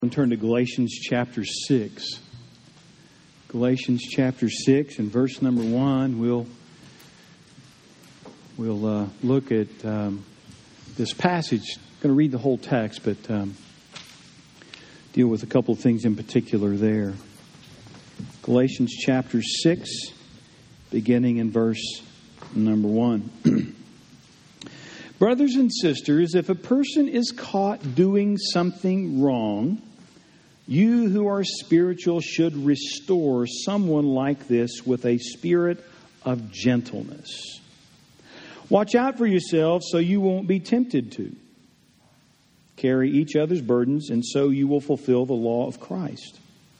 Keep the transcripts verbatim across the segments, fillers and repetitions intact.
And turn to Galatians chapter six. Galatians chapter six and verse number one. We'll we'll uh, look at um, this passage. I'm going to read the whole text, but um, deal with a couple of things in particular there. Galatians chapter six, beginning in verse number one. Brothers and sisters, if a person is caught doing something wrong, you who are spiritual should restore someone like this with a spirit of gentleness. Watch out for yourselves so you won't be tempted to. Carry each other's burdens, and so you will fulfill the law of Christ.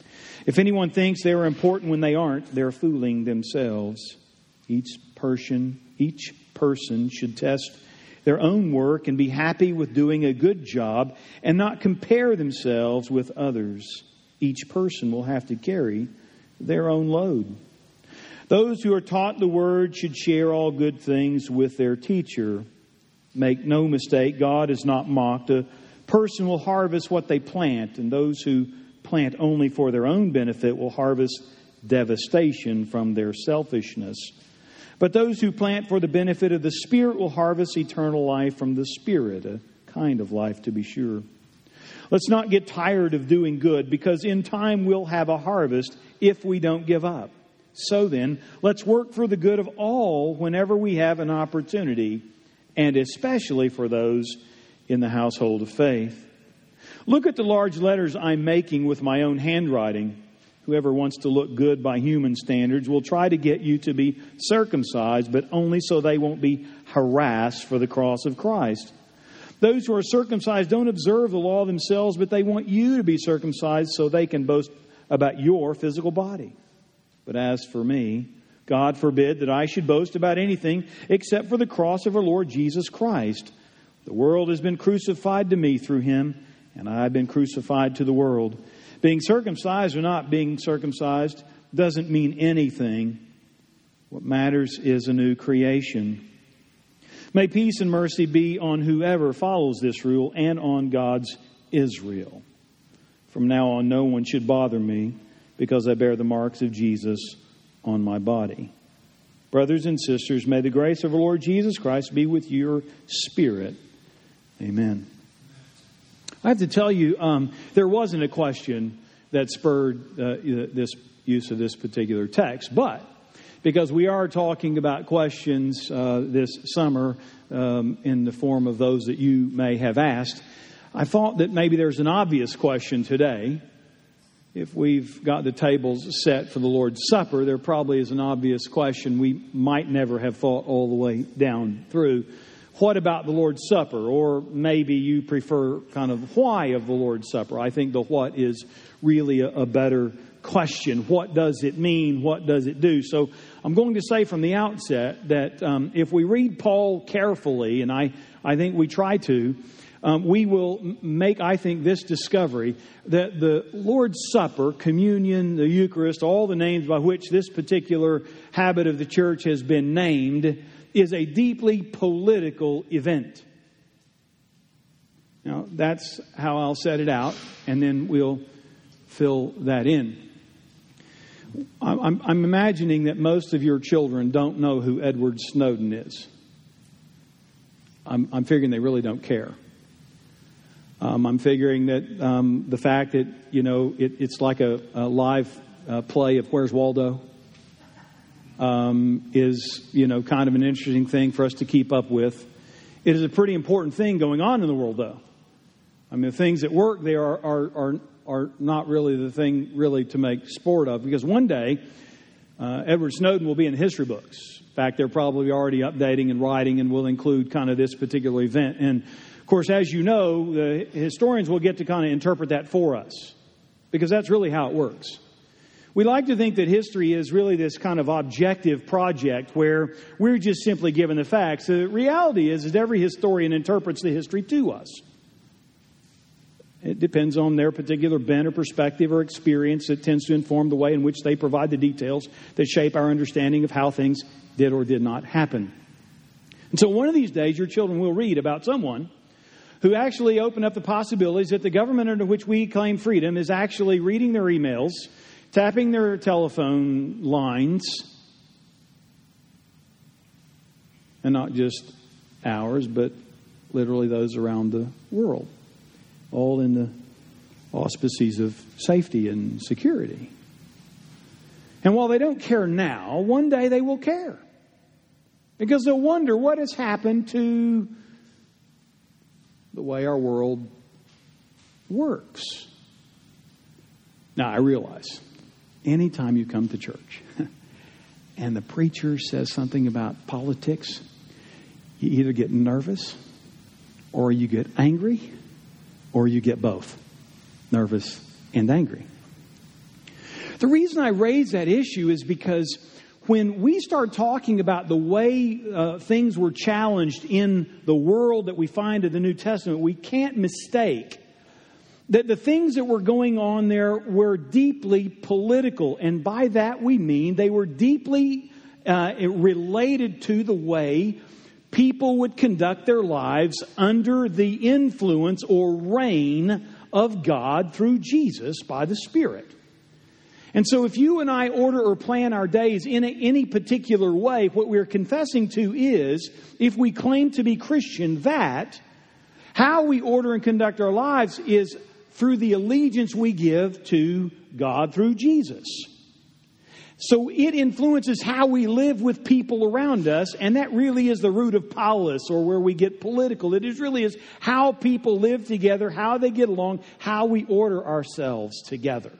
If anyone thinks they are important when they aren't, they're fooling themselves. Each person, each person should test their own work and be happy with doing a good job and not compare themselves with others. Each person will have to carry their own load. Those who are taught the word should share all good things with their teacher. Make no mistake, God is not mocked. A person will harvest what they plant, and those who plant only for their own benefit will harvest devastation from their selfishness. But those who plant for the benefit of the Spirit will harvest eternal life from the Spirit, a kind of life to be sure. Let's not get tired of doing good, because in time we'll have a harvest if we don't give up. So then, let's work for the good of all whenever we have an opportunity, and especially for those in the household of faith. Look at the large letters I'm making with my own handwriting. Whoever wants to look good by human standards will try to get you to be circumcised, but only so they won't be harassed for the cross of Christ. Those who are circumcised don't observe the law themselves, but they want you to be circumcised so they can boast about your physical body. But as for me, God forbid that I should boast about anything except for the cross of our Lord Jesus Christ. The world has been crucified to me through him, and I have been crucified to the world. Being circumcised or not being circumcised doesn't mean anything. What matters is a new creation. May peace and mercy be on whoever follows this rule and on God's Israel. From now on, no one should bother me because I bear the marks of Jesus on my body. Brothers and sisters, may the grace of our Lord Jesus Christ be with your spirit. Amen. I have to tell you, um, there wasn't a question that spurred uh, this use of this particular text. But because we are talking about questions uh, this summer um, in the form of those that you may have asked, I thought that maybe there's an obvious question today. If we've got the tables set for the Lord's Supper, there probably is an obvious question we might never have thought all the way down through. What about the Lord's Supper? Or maybe you prefer kind of why of the Lord's Supper. I think the what is really a, a better question. What does it mean? What does it do? So I'm going to say from the outset that um, if we read Paul carefully, and I, I think we try to, um, we will make, I think, this discovery that the Lord's Supper, communion, the Eucharist, all the names by which this particular habit of the church has been named, is a deeply political event. Now, that's how I'll set it out, and then we'll fill that in. I'm, I'm imagining that most of your children don't know who Edward Snowden is. I'm, I'm figuring they really don't care. Um, I'm figuring that um, the fact that, you know, it, it's like a, a live uh, play of Where's Waldo? Um, is, you know, kind of an interesting thing for us to keep up with. It is a pretty important thing going on in the world, though. I mean, the things that work there are, are, are, are not really the thing really to make sport of. Because one day, uh, Edward Snowden will be in the history books. In fact, they're probably already updating and writing and will include kind of this particular event. And, of course, as you know, the historians will get to kind of interpret that for us. Because that's really how it works. We like to think that history is really this kind of objective project where we're just simply given the facts. The reality is that every historian interprets the history to us. It depends on their particular bent or perspective or experience. It tends to inform the way in which they provide the details that shape our understanding of how things did or did not happen. And so one of these days, your children will read about someone who actually open up the possibilities that the government under which we claim freedom is actually reading their emails, tapping their telephone lines, and not just ours, but literally those around the world, all in the auspices of safety and security. And while they don't care now, one day they will care. Because they'll wonder what has happened to the way our world works. Now, I realize, anytime you come to church and the preacher says something about politics, you either get nervous or you get angry or you get both, nervous and angry. The reason I raise that issue is because when we start talking about the way uh, things were challenged in the world that we find in the New Testament, we can't mistake that the things that were going on there were deeply political. And by that we mean they were deeply uh, related to the way people would conduct their lives under the influence or reign of God through Jesus by the Spirit. And so if you and I order or plan our days in a, any particular way, what we're confessing to is, if we claim to be Christian, that how we order and conduct our lives is through the allegiance we give to God through Jesus. So it influences how we live with people around us, and that really is the root of polis, or where we get political. It is really is how people live together, how they get along, how we order ourselves together.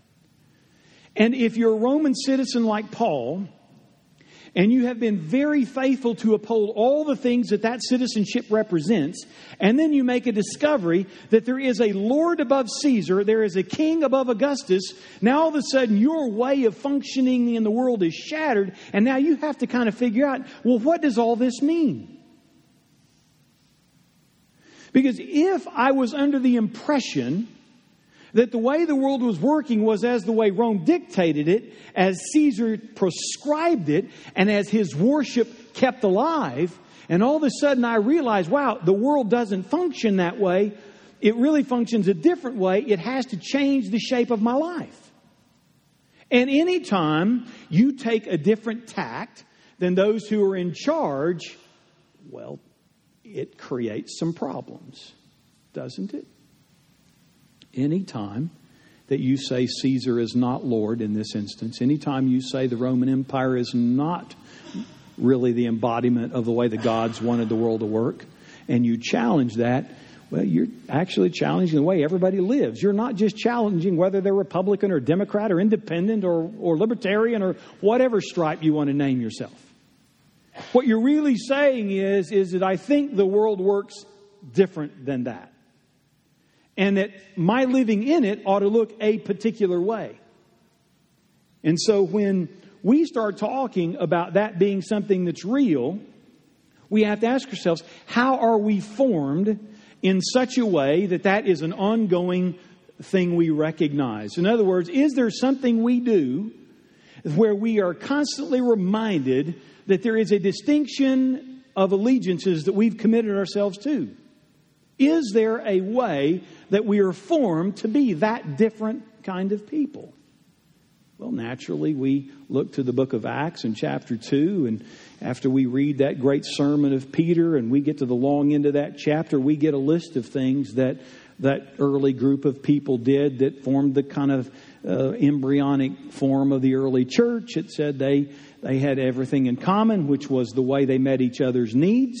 And if you're a Roman citizen like Paul, and you have been very faithful to uphold all the things that that citizenship represents, and then you make a discovery that there is a Lord above Caesar, there is a king above Augustus, now all of a sudden your way of functioning in the world is shattered, and now you have to kind of figure out, well, what does all this mean? Because if I was under the impression that the way the world was working was as the way Rome dictated it, as Caesar prescribed it, and as his worship kept alive, and all of a sudden I realized, wow, the world doesn't function that way. It really functions a different way. It has to change the shape of my life. And anytime you take a different tact than those who are in charge, well, it creates some problems, doesn't it? Anytime that you say Caesar is not Lord in this instance, anytime you say the Roman Empire is not really the embodiment of the way the gods wanted the world to work, and you challenge that, well, you're actually challenging the way everybody lives. You're not just challenging whether they're Republican or Democrat or independent or, or libertarian or whatever stripe you want to name yourself. What you're really saying is, is that I think the world works different than that. And that my living in it ought to look a particular way. And so when we start talking about that being something that's real, we have to ask ourselves, how are we formed in such a way that that is an ongoing thing we recognize? In other words, is there something we do where we are constantly reminded that there is a distinction of allegiances that we've committed ourselves to? Is there a way that we are formed to be that different kind of people? Well, naturally, we look to the book of Acts in chapter two, and after we read that great sermon of Peter and we get to the long end of that chapter, we get a list of things that that early group of people did that formed the kind of uh, embryonic form of the early church. It said they, they had everything in common, which was the way they met each other's needs.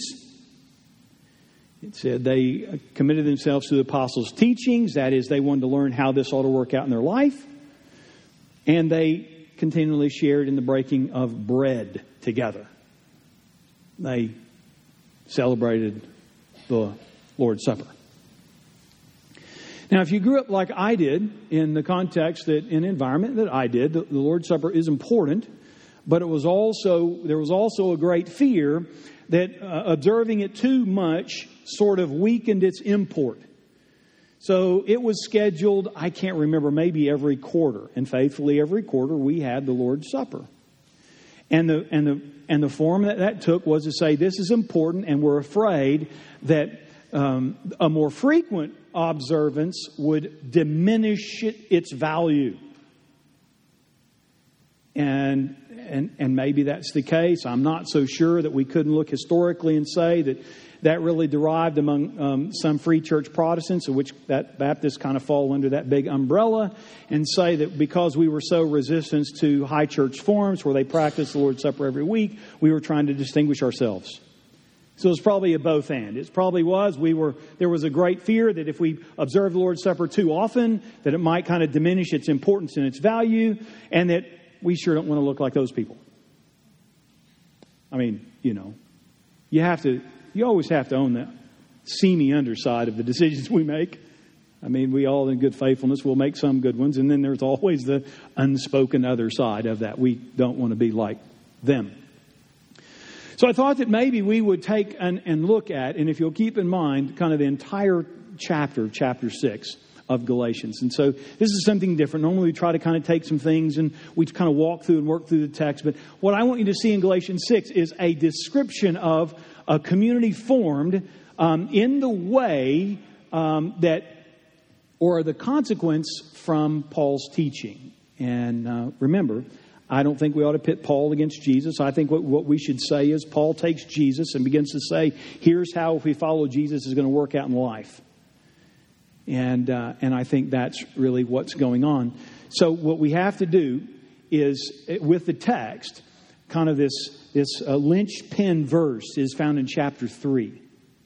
It said they committed themselves to the apostles' teachings. That is, they wanted to learn how this ought to work out in their life. And they continually shared in the breaking of bread together. They celebrated the Lord's Supper. Now, if you grew up like I did, in the context that, in environment that I did, the, the Lord's Supper is important. But it was also, there was also a great fear that uh, observing it too much sort of weakened its import. So it was scheduled, I can't remember, maybe every quarter. And faithfully every quarter we had the Lord's Supper. And the and the and the form that that took was to say this is important, and we're afraid that um, a more frequent observance would diminish it, its value. And, and and maybe that's the case. I'm not so sure that we couldn't look historically and say that that really derived among um, some free church Protestants, of which that Baptists kind of fall under that big umbrella, and say that because we were so resistant to high church forms where they practiced the Lord's Supper every week, we were trying to distinguish ourselves. So it's probably a both and. It probably was. We were. There was a great fear that if we observed the Lord's Supper too often, that it might kind of diminish its importance and its value, and that we sure don't want to look like those people. I mean, you know, you have to, you always have to own the seamy underside of the decisions we make. I mean, we all in good faithfulness will make some good ones, and then there's always the unspoken other side of that. We don't want to be like them. So I thought that maybe we would take and, and look at, and if you'll keep in mind, kind of the entire chapter, chapter six of Galatians. And so this is something different. Normally we try to kind of take some things and we kind of walk through and work through the text. But what I want you to see in Galatians six is a description of a community formed um, in the way um, that, or the consequence from Paul's teaching. And uh, remember, I don't think we ought to pit Paul against Jesus. I think what, what we should say is Paul takes Jesus and begins to say, here's how if we follow Jesus is going to work out in life. And uh, and I think that's really what's going on. So what we have to do is, with the text, kind of this, this uh, linchpin verse is found in chapter three.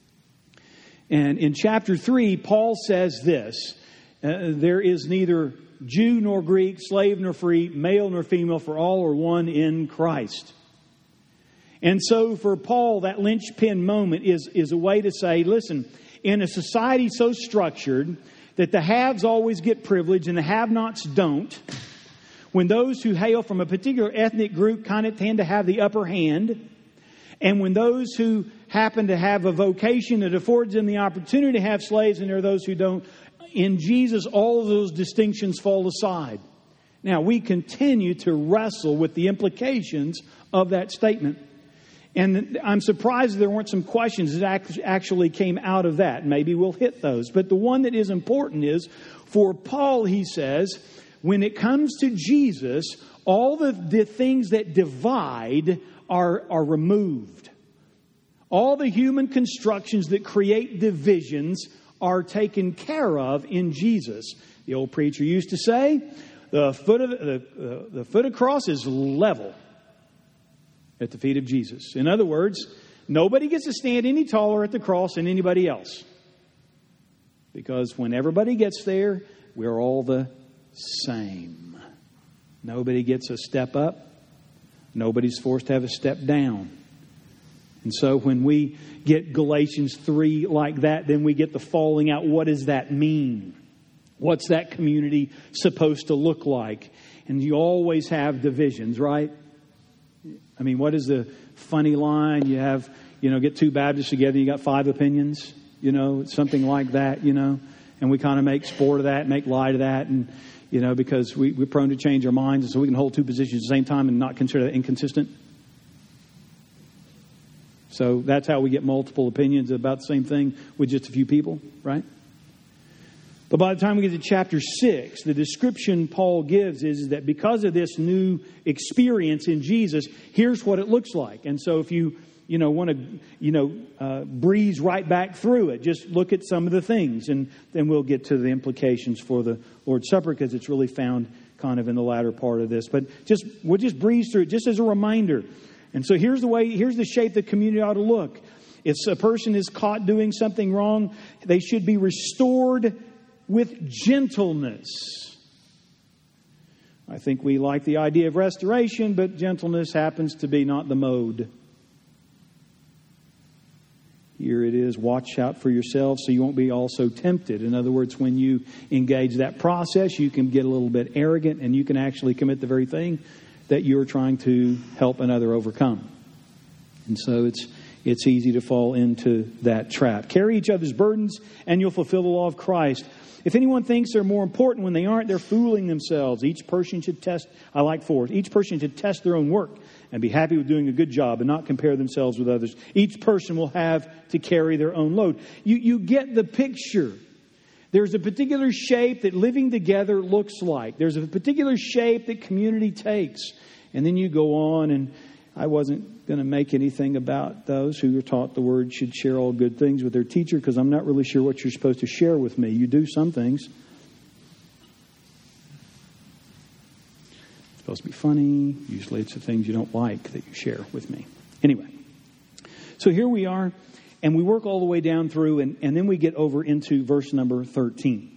And in chapter three, Paul says this, uh, there is neither Jew nor Greek, slave nor free, male nor female, for all are one in Christ. And so for Paul, that linchpin moment is, is a way to say, listen, in a society so structured that the haves always get privilege and the have-nots don't, when those who hail from a particular ethnic group kind of tend to have the upper hand, and when those who happen to have a vocation that affords them the opportunity to have slaves and there are those who don't, in Jesus all of those distinctions fall aside. Now, we continue to wrestle with the implications of that statement. And I'm surprised there weren't some questions that actually came out of that. Maybe we'll hit those. But the one that is important is, for Paul, he says, when it comes to Jesus, all the, the things that divide are, are removed. All the human constructions that create divisions are taken care of in Jesus. The old preacher used to say, the foot of the, the, the foot of the cross is level at the feet of Jesus. In other words, nobody gets to stand any taller at the cross than anybody else. Because when everybody gets there, we're all the same. Nobody gets a step up. Nobody's forced to have a step down. And so when we get Galatians three like that, then we get the falling out. What does that mean? What's that community supposed to look like? And you always have divisions, right? I mean, what is the funny line? You have, you know, get two Baptists together, you got five opinions, you know, something like that, you know. And we kind of make sport of that, make light of that, and, you know, because we, we're prone to change our minds, and so we can hold two positions at the same time and not consider that inconsistent. So that's how we get multiple opinions about the same thing with just a few people, right? But by the time we get to chapter six, the description Paul gives is, is that because of this new experience in Jesus, here's what it looks like. And so if you, you know, want to, you know, uh, breeze right back through it, just look at some of the things, and then we'll get to the implications for the Lord's Supper, because it's really found kind of in the latter part of this. But just we'll just breeze through it just as a reminder. And so here's the way, here's the shape the community ought to look. If a person is caught doing something wrong, they should be restored with gentleness. I think we like the idea of restoration, but gentleness happens to be not the mode. Here it is, watch out for yourselves so you won't be also tempted. In other words, when you engage that process, you can get a little bit arrogant and you can actually commit the very thing that you're trying to help another overcome. And so it's it's easy to fall into that trap. Carry each other's burdens, and you'll fulfill the law of Christ. If anyone thinks they're more important when they aren't, they're fooling themselves. Each person should test, I like four, each person should test their own work and be happy with doing a good job and not compare themselves with others. Each person will have to carry their own load. You, you get the picture. There's a particular shape that living together looks like. There's a particular shape that community takes. And then you go on, and I wasn't going to make anything about those who are taught the word should share all good things with their teacher, because I'm not really sure what you're supposed to share with me. You do some things. It's supposed to be funny. Usually it's the things you don't like that you share with me. Anyway, so here we are, and we work all the way down through, and, and then we get over into verse number thirteen.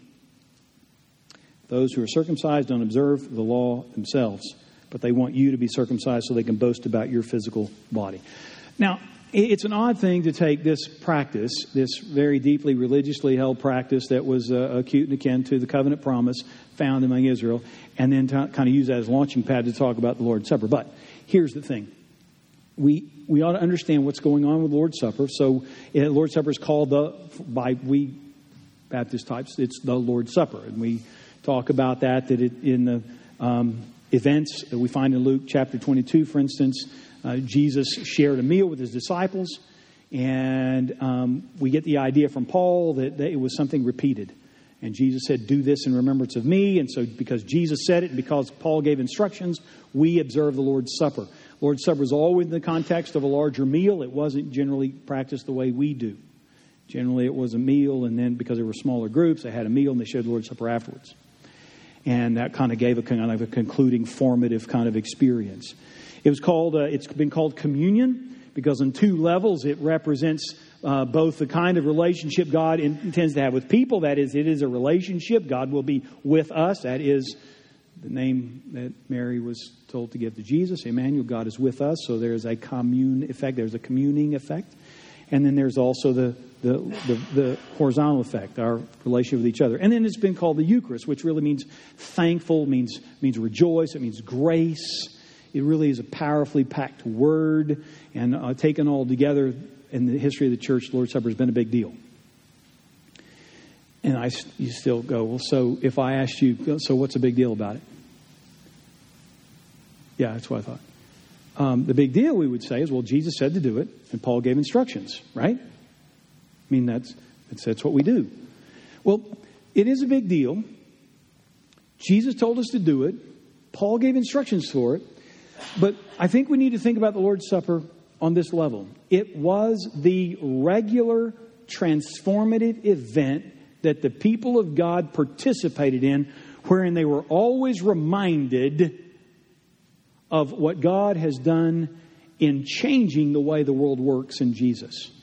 Those who are circumcised don't observe the law themselves, but they want you to be circumcised so they can boast about your physical body. Now, it's an odd thing to take this practice, this very deeply religiously held practice that was uh, acute and akin to the covenant promise found among Israel, and then to kind of use that as a launching pad to talk about the Lord's Supper. But here's the thing. We we ought to understand what's going on with the Lord's Supper. So the Lord's Supper is called, the by we Baptist types, it's the Lord's Supper. And we talk about that, that it, in the um, events that we find in Luke chapter twenty-two, for instance, uh, Jesus shared a meal with his disciples. And um, we get the idea from Paul that, that it was something repeated. And Jesus said, do this in remembrance of me. And so because Jesus said it and because Paul gave instructions, we observe the Lord's Supper. Lord's Supper is always in the context of a larger meal. It wasn't generally practiced the way we do. Generally, it was a meal, and then because there were smaller groups, they had a meal and they shared the Lord's Supper afterwards. And that kind of gave a kind of a concluding, formative kind of experience. It was called, uh, it's been called communion because on two levels it represents uh, both the kind of relationship God intends to have with people. That is, it is a relationship. God will be with us. That is the name that Mary was told to give to Jesus. Emmanuel, God is with us. So there's a commune effect. There's a communing effect. And then there's also the The, the the horizontal effect, our relationship with each other. And then it's been called the Eucharist, which really means thankful, means means rejoice, it means grace. It really is a powerfully packed word. And uh, taken all together in the history of the church, the Lord's Supper has been a big deal. And I, you still go, well, so if I asked you, so what's the big deal about it? Yeah, that's what I thought. Um, the big deal, we would say, is, well, Jesus said to do it, and Paul gave instructions, right? I mean, that's, that's that's what we do. Well, it is a big deal. Jesus told us to do it. Paul gave instructions for it. But I think we need to think about the Lord's Supper on this level. It was the regular transformative event that the people of God participated in, wherein they were always reminded of what God has done in changing the way the world works in Jesus.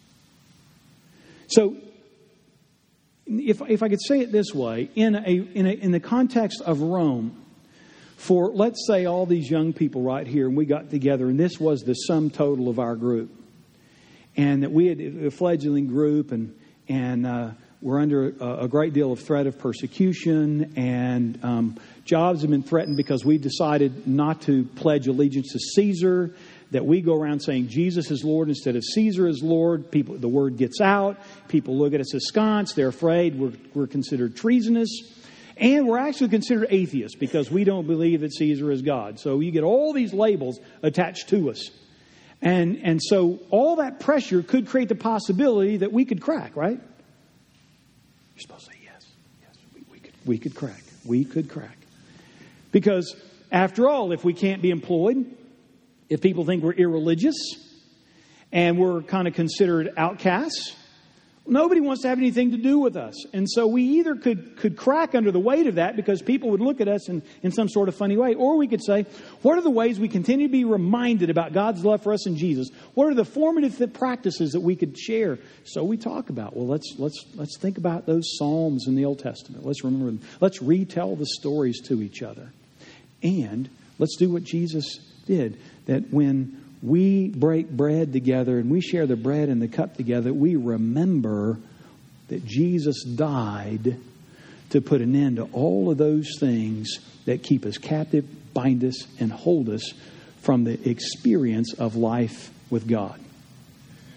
So, if if I could say it this way, in a in a in the context of Rome, for let's say all these young people right here, and we got together, and this was the sum total of our group, and that we had a fledgling group, and and uh, we're under a, a great deal of threat of persecution, and um, jobs have been threatened because we've decided not to pledge allegiance to Caesar. That we go around saying Jesus is Lord instead of Caesar is Lord. People, the word gets out. People look at us askance. They're afraid we're, we're considered treasonous. And we're actually considered atheists because we don't believe that Caesar is God. So you get all these labels attached to us. And, and so all that pressure could create the possibility that we could crack, right? You're supposed to say yes. Yes, we, we could, we could crack. We could crack. Because after all, if we can't be employed, if people think we're irreligious and we're kind of considered outcasts, nobody wants to have anything to do with us. And so we either could, could crack under the weight of that because people would look at us in, in some sort of funny way. Or we could say, what are the ways we continue to be reminded about God's love for us in Jesus? What are the formative practices that we could share? So we talk about, well, let's let's let's think about those Psalms in the Old Testament. Let's remember them. Let's retell the stories to each other. And let's do what Jesus did. That when we break bread together and we share the bread and the cup together, we remember that Jesus died to put an end to all of those things that keep us captive, bind us, and hold us from the experience of life with God.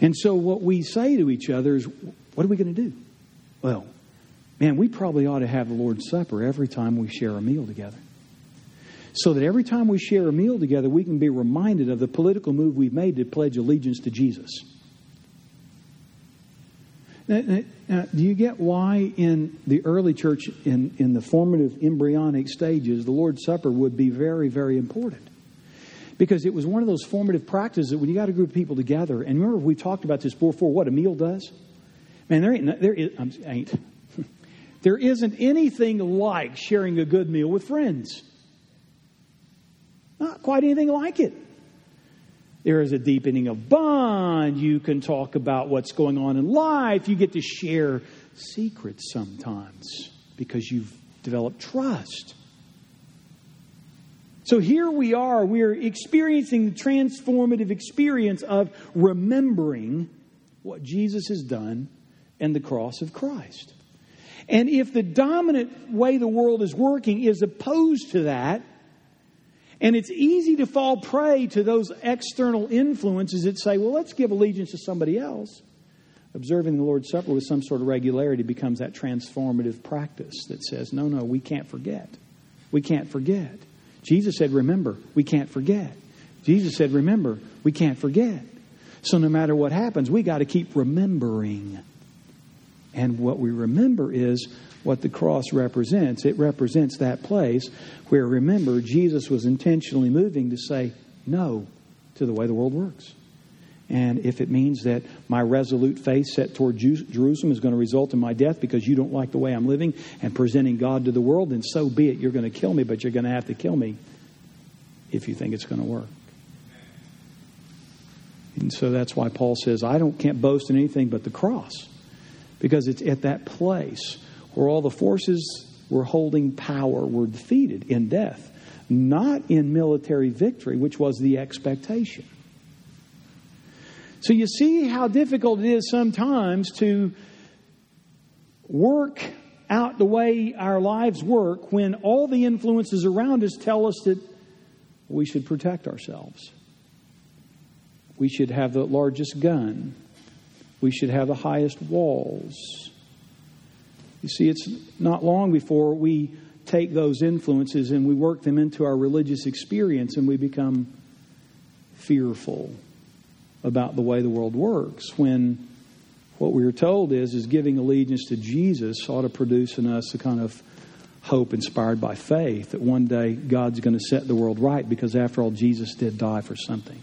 And so what we say to each other is, what are we going to do? Well, man, we probably ought to have the Lord's Supper every time we share a meal together. So that every time we share a meal together, we can be reminded of the political move we've made to pledge allegiance to Jesus. Now, now, do you get why in the early church, in, in the formative embryonic stages, the Lord's Supper would be very, very important? Because it was one of those formative practices that when you got a group of people together, and remember we talked about this before, what a meal does? Man, there ain't, there is, I'm, ain't. There isn't anything like sharing a good meal with friends. Not quite anything like it. There is a deepening of bond. You can talk about what's going on in life. You get to share secrets sometimes because you've developed trust. So here we are. We're experiencing the transformative experience of remembering what Jesus has done and the cross of Christ. And if the dominant way the world is working is opposed to that, and it's easy to fall prey to those external influences that say, well, let's give allegiance to somebody else. Observing the Lord's Supper with some sort of regularity becomes that transformative practice that says, no, no, we can't forget. We can't forget. Jesus said, remember, we can't forget. Jesus said, remember, we can't forget. So no matter what happens, we got to keep remembering. And what we remember is what the cross represents. It represents that place where, remember, Jesus was intentionally moving to say no to the way the world works. And if it means that my resolute faith set toward Jerusalem is going to result in my death because you don't like the way I'm living and presenting God to the world, then so be it. You're going to kill me, but you're going to have to kill me if you think it's going to work. And so that's why Paul says, I don't can't boast in anything but the cross. Because it's at that place where all the forces were holding power were defeated in death, not in military victory, which was the expectation. So you see how difficult it is sometimes to work out the way our lives work when all the influences around us tell us that we should protect ourselves. We should have the largest gun. We should have the highest walls. You see, it's not long before we take those influences and we work them into our religious experience and we become fearful about the way the world works, when what we are told is, is giving allegiance to Jesus ought to produce in us a kind of hope inspired by faith that one day God's going to set the world right, because after all, Jesus did die for something.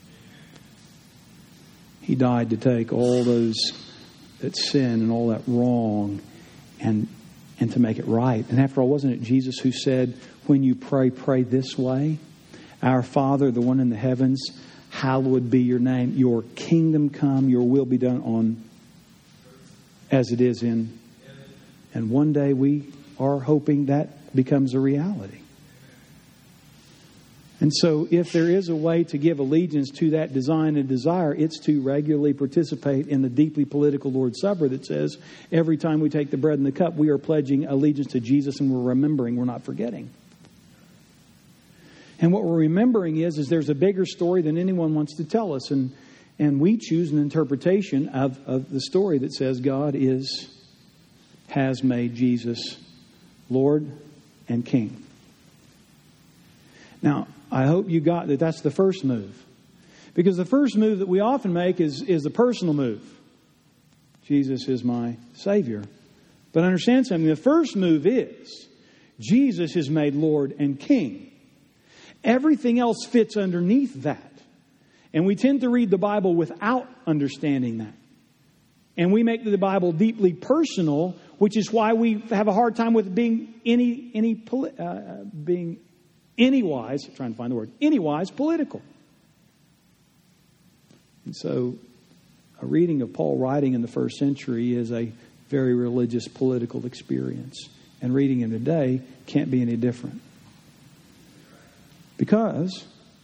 He died to take all those that sin and all that wrong and and to make it right. And after all, wasn't it Jesus who said, when you pray, pray this way? Our Father, the one in the heavens, hallowed be your name. Your kingdom come, your will be done on as it is in. And one day we are hoping that becomes a reality. And so if there is a way to give allegiance to that design and desire, it's to regularly participate in the deeply political Lord's Supper that says every time we take the bread and the cup, we are pledging allegiance to Jesus and we're remembering, we're not forgetting. And what we're remembering is, is there's a bigger story than anyone wants to tell us. And, and we choose an interpretation of, of the story that says God is, has made Jesus Lord and King. Now, I hope you got that that's the first move. Because the first move that we often make is, is the personal move. Jesus is my Savior. But understand something. The first move is Jesus is made Lord and King. Everything else fits underneath that. And we tend to read the Bible without understanding that. And we make the Bible deeply personal, which is why we have a hard time with being any any uh, being Anywise, trying to find the word, anywise political. And so a reading of Paul writing in the first century is a very religious political experience. And reading him today can't be any different. Because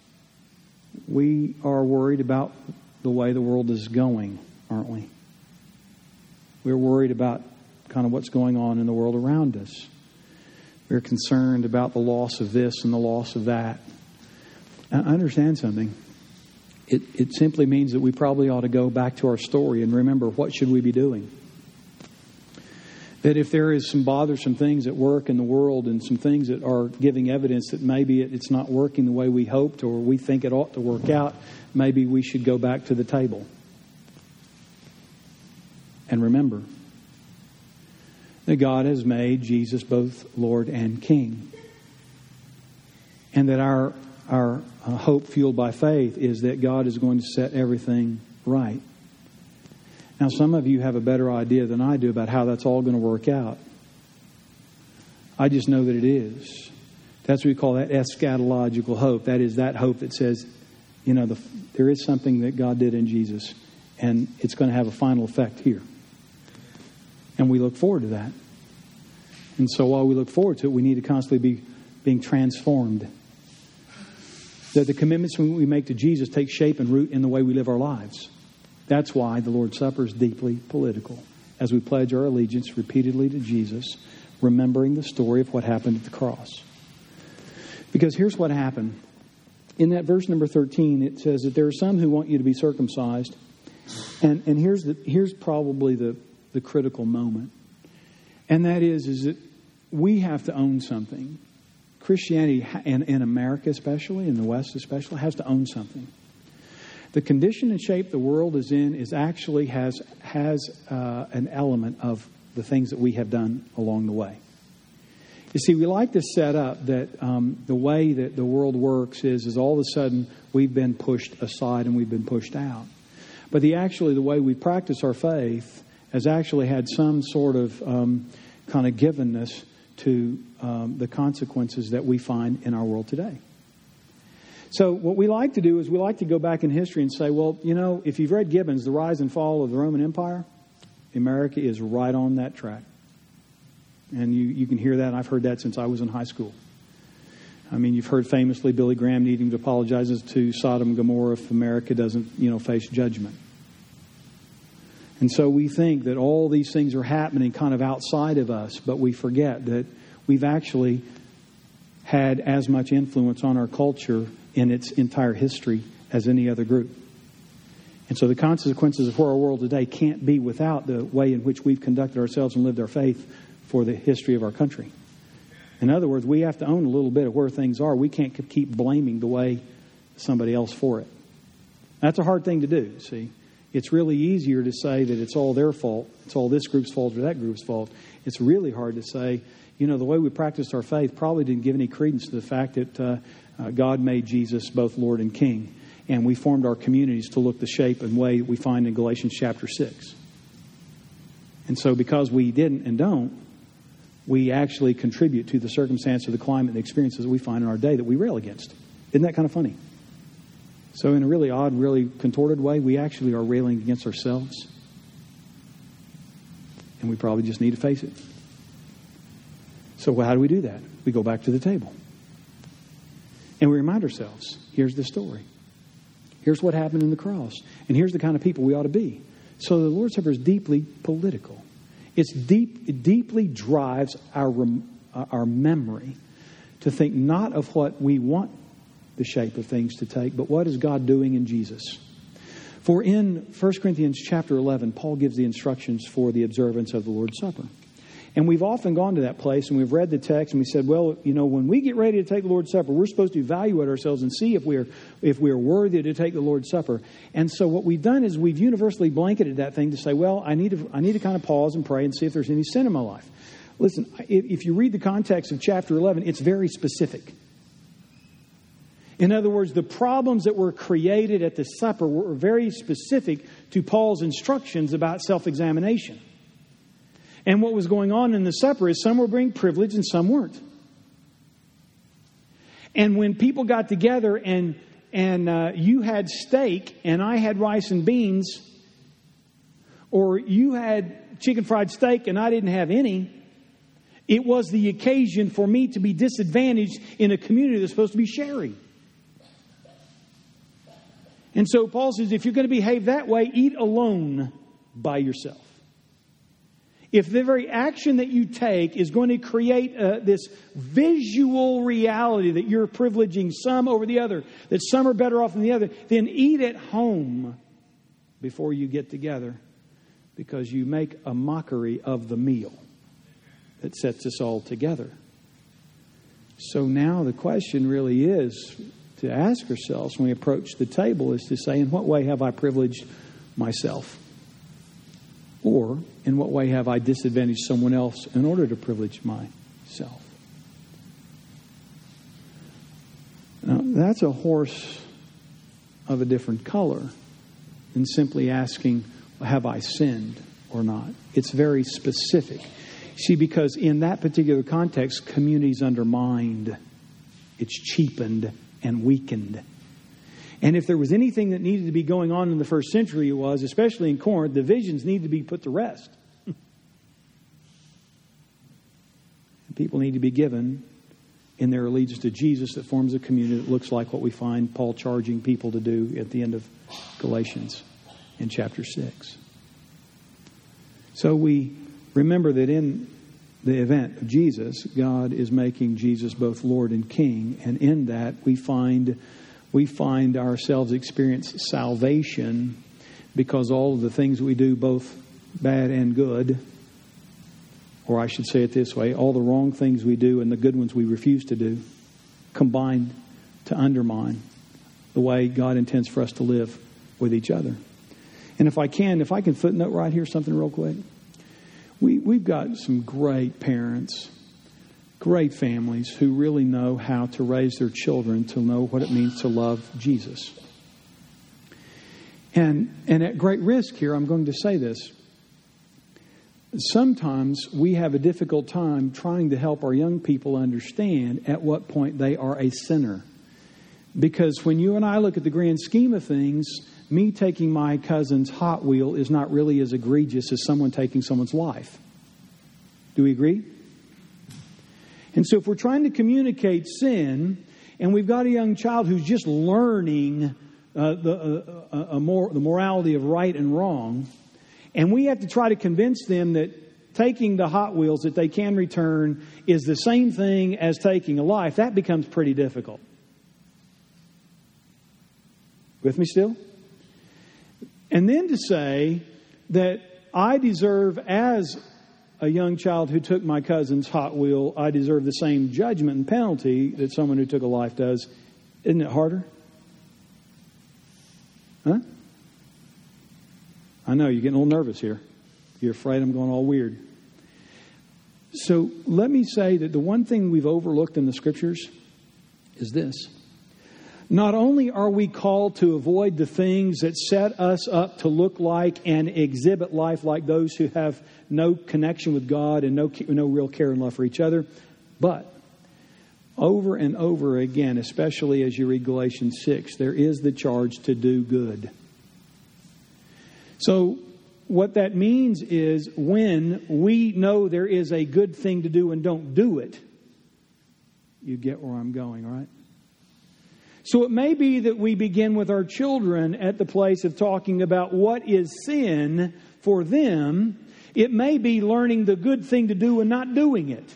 we are worried about the way the world is going, aren't we? We're worried about kind of what's going on in the world around us. We're concerned about the loss of this and the loss of that. Now, understand something. It, it simply means that we probably ought to go back to our story and remember, what should we be doing? That if there is some bothersome things at work in the world and some things that are giving evidence that maybe it, it's not working the way we hoped or we think it ought to work out, maybe we should go back to the table. And remember that God has made Jesus both Lord and King. And that our our uh, hope fueled by faith is that God is going to set everything right. Now, some of you have a better idea than I do about how that's all going to work out. I just know that it is. That's what we call that eschatological hope. That is that hope that says, you know, the, there is something that God did in Jesus, and it's going to have a final effect here. And we look forward to that. And so while we look forward to it, we need to constantly be being transformed. That the commitments we make to Jesus take shape and root in the way we live our lives. That's why the Lord's Supper is deeply political. As we pledge our allegiance repeatedly to Jesus, remembering the story of what happened at the cross. Because here's what happened. In that verse number thirteen, it says that there are some who want you to be circumcised. And and here's the here's probably the, the critical moment. And that is, is that we have to own something. Christianity, in, in America especially, in the West especially, has to own something. The condition and shape the world is in is actually has has uh, an element of the things that we have done along the way. You see, we like to set up that um, the way that the world works is, is all of a sudden we've been pushed aside and we've been pushed out. But the actually the way we practice our faith has actually had some sort of um, kind of givenness to um, the consequences that we find in our world today. So what we like to do is we like to go back in history and say, well, you know, if you've read Gibbon's The Rise and Fall of the Roman Empire, America is right on that track. And you, you can hear that. I've heard that since I was in high school. I mean, you've heard famously Billy Graham needing to apologize to Sodom and Gomorrah if America doesn't, you know, face judgment. And so we think that all these things are happening kind of outside of us, but we forget that we've actually had as much influence on our culture in its entire history as any other group. And so the consequences of our world today can't be without the way in which we've conducted ourselves and lived our faith for the history of our country. In other words, we have to own a little bit of where things are. We can't keep blaming the way somebody else for it. That's a hard thing to do, see. It's really easier to say that it's all their fault. It's all this group's fault or that group's fault. It's really hard to say, you know, the way we practiced our faith probably didn't give any credence to the fact that uh, uh, God made Jesus both Lord and King. And we formed our communities to look the shape and way we find in Galatians chapter six. And so because we didn't and don't, we actually contribute to the circumstance of the climate and the experiences that we find in our day that we rail against. Isn't that kind of funny? So in a really odd, really contorted way, we actually are railing against ourselves. And we probably just need to face it. So how do we do that? We go back to the table. And we remind ourselves, here's the story. Here's what happened in the cross. And here's the kind of people we ought to be. So the Lord's Supper is deeply political. It's deep, it deeply drives our, our memory to think not of what we want the shape of things to take, but what is God doing in Jesus? For in First Corinthians chapter eleven, Paul gives the instructions for the observance of the Lord's Supper. And we've often gone to that place and we've read the text and we said, well, you know, when we get ready to take the Lord's Supper, we're supposed to evaluate ourselves and see if we're if we're worthy to take the Lord's Supper. And so what we've done is we've universally blanketed that thing to say, well, I need to I need to kind of pause and pray and see if there's any sin in my life. Listen, if you read the context of chapter eleven, it's very specific. In other words, the problems that were created at the supper were very specific to Paul's instructions about self-examination. And what was going on in the supper is some were being privileged and some weren't. And when people got together and and uh, you had steak and I had rice and beans, or you had chicken fried steak and I didn't have any, it was the occasion for me to be disadvantaged in a community that's supposed to be sharing. And so Paul says, if you're going to behave that way, eat alone by yourself. if the very action that you take is going to create uh, this visual reality that you're privileging some over the other, that some are better off than the other, then eat at home before you get together, because you make a mockery of the meal that sets us all together. So now the question really is to ask ourselves when we approach the table is to say, in what way have I privileged myself? Or in what way have I disadvantaged someone else in order to privilege myself? Now, that's a horse of a different color than simply asking, have I sinned or not? It's very specific. See, because in that particular context, community's undermined. It's cheapened and weakened. And if there was anything that needed to be going on in the first century, it was, especially in Corinth, divisions need to be put to rest. People need to be given in their allegiance to Jesus that forms a community that looks like what we find Paul charging people to do at the end of Galatians in chapter six. So we remember that in the event of Jesus, God is making Jesus both Lord and King. And in that we find we find ourselves experience salvation, because all of the things we do, both bad and good, or I should say it this way, all the wrong things we do and the good ones we refuse to do, combined to undermine the way God intends for us to live with each other. And if I can, if I can footnote right here something real quick. We, we've got some great parents, great families who really know how to raise their children to know what it means to love Jesus. And, and at great risk here, I'm going to say this. Sometimes we have a difficult time trying to help our young people understand at what point they are a sinner. Because when you and I look at the grand scheme of things, me taking my cousin's Hot Wheel is not really as egregious as someone taking someone's life. Do we agree? And so if we're trying to communicate sin, and we've got a young child who's just learning uh, the, uh, a more, the morality of right and wrong, and we have to try to convince them that taking the Hot Wheels that they can return is the same thing as taking a life, that becomes pretty difficult. With me still? And then to say that I deserve, as a young child who took my cousin's Hot Wheel, I deserve the same judgment and penalty that someone who took a life does. Isn't it harder? Huh? I know, you're getting a little nervous here. You're afraid I'm going all weird. So let me say that the one thing we've overlooked in the Scriptures is this. Not only are we called to avoid the things that set us up to look like and exhibit life like those who have no connection with God and no, no real care and love for each other, but over and over again, especially as you read Galatians six, there is the charge to do good. So what that means is when we know there is a good thing to do and don't do it, you get where I'm going, right? So it may be that we begin with our children at the place of talking about what is sin for them. It may be learning the good thing to do and not doing it.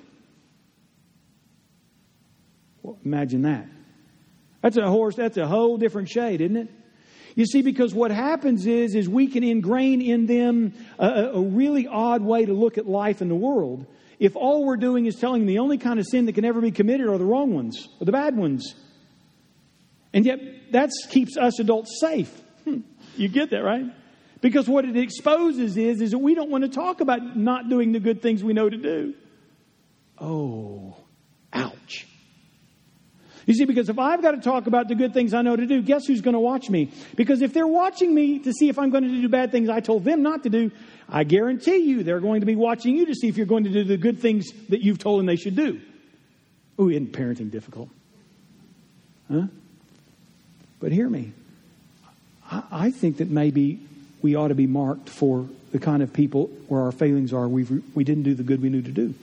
Well, imagine that. That's a horse, that's a whole different shade, isn't it? You see, because what happens is, is we can ingrain in them a, a really odd way to look at life and the world if all we're doing is telling them the only kind of sin that can ever be committed are the wrong ones, or the bad ones. And yet that keeps us adults safe. You get that, right? Because what it exposes is, is that we don't want to talk about not doing the good things we know to do. Oh, ouch. You see, because if I've got to talk about the good things I know to do, guess who's going to watch me? Because if they're watching me to see if I'm going to do bad things I told them not to do, I guarantee you they're going to be watching you to see if you're going to do the good things that you've told them they should do. Ooh, isn't parenting difficult? Huh? But hear me. I, I think that maybe we ought to be marked for the kind of people where our failings are. We we didn't do the good we knew to do.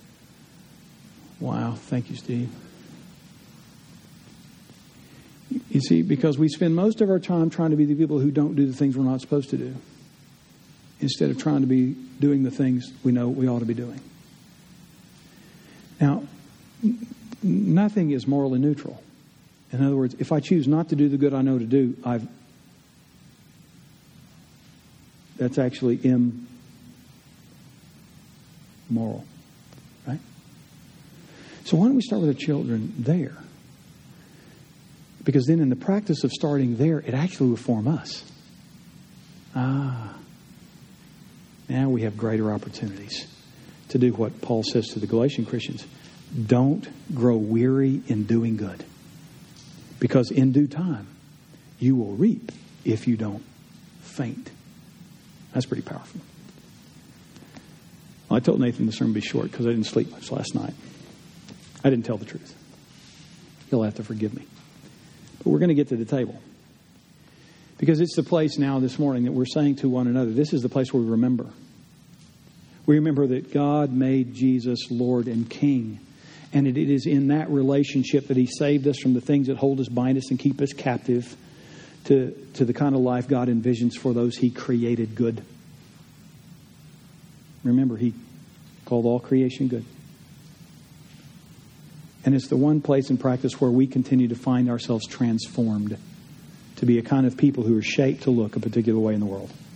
Wow. Thank you, Steve. You see, because we spend most of our time trying to be the people who don't do the things we're not supposed to do, instead of trying to be doing the things we know we ought to be doing. Now, n- nothing is morally neutral. In other words, if I choose not to do the good I know to do, I've that's actually immoral, right? So why don't we start with our children there? Because then in the practice of starting there, it actually will form us. Ah. Now we have greater opportunities to do what Paul says to the Galatian Christians. Don't grow weary in doing good. Because in due time, you will reap if you don't faint. That's pretty powerful. Well, I told Nathan the sermon would be short because I didn't sleep much last night. I didn't tell the truth. He'll have to forgive me. But we're going to get to the table. Because it's the place now this morning that we're saying to one another, this is the place where we remember. We remember that God made Jesus Lord and King. And it is in that relationship that He saved us from the things that hold us, bind us, and keep us captive to, to the kind of life God envisions for those He created good. Remember, He called all creation good. And it's the one place in practice where we continue to find ourselves transformed to be a kind of people who are shaped to look a particular way in the world.